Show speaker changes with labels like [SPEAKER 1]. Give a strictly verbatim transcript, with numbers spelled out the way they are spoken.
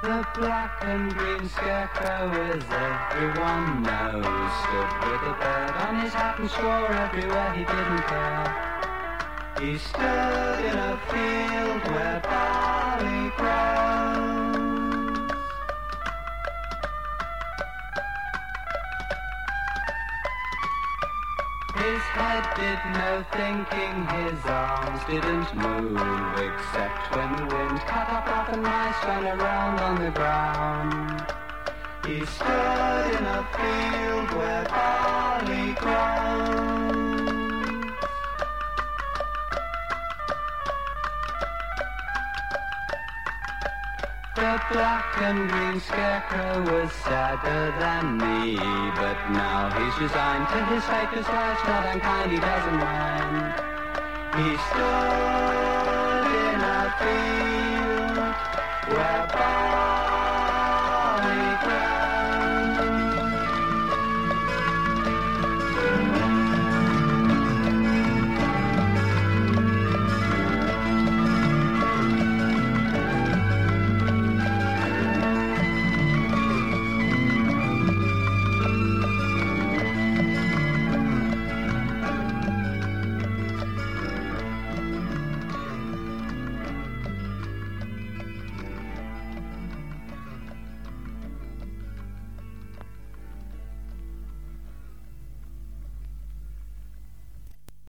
[SPEAKER 1] The black and green scarecrow, as everyone knows, stood with a bird on his hat and swore everywhere he didn't care. He stood in a field where barley grows. His head did no thinking, his arms didn't move, except when the wind cut up rough and mice ran around on the ground. He stood in a field where barley grows. The black and green scarecrow was sadder than me, but now he's resigned to his fate, 'cause life's not unkind, he doesn't mind. He stood in a field where